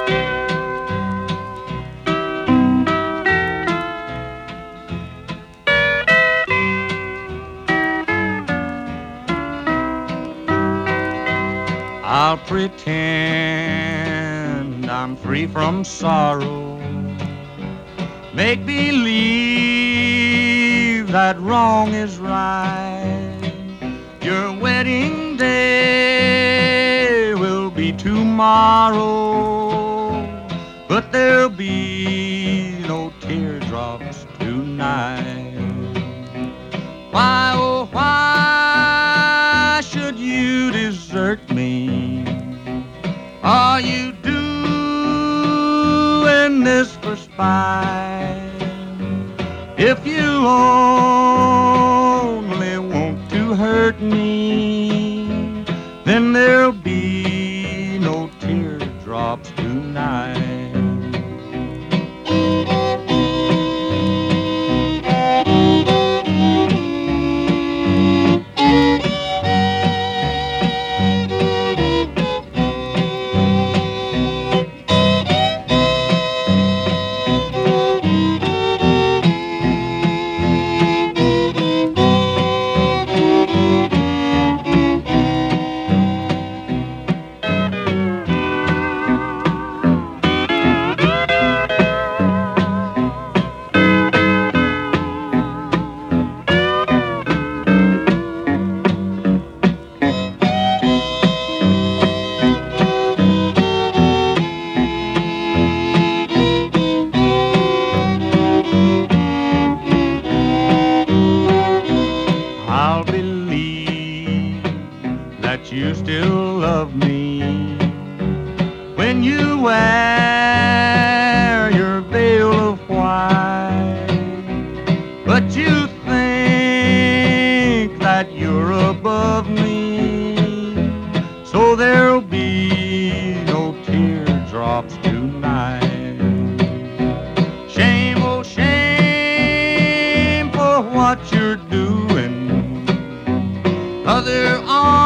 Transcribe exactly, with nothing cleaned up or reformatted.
I'll pretend I'm free from sorrow, make believe that wrong is right. Your wedding day will be tomorrow, but there'll be no teardrops tonight. Why, oh, why should you desert me? Are you doing this for spite? If you only want to hurt me, then there'll be no teardrops tonight. I'll believe that you still love me when you wear your veil of white. But you think that you're above me, so there'll be no teardrops tonight. Shame, oh shame for what you're doing. Other arms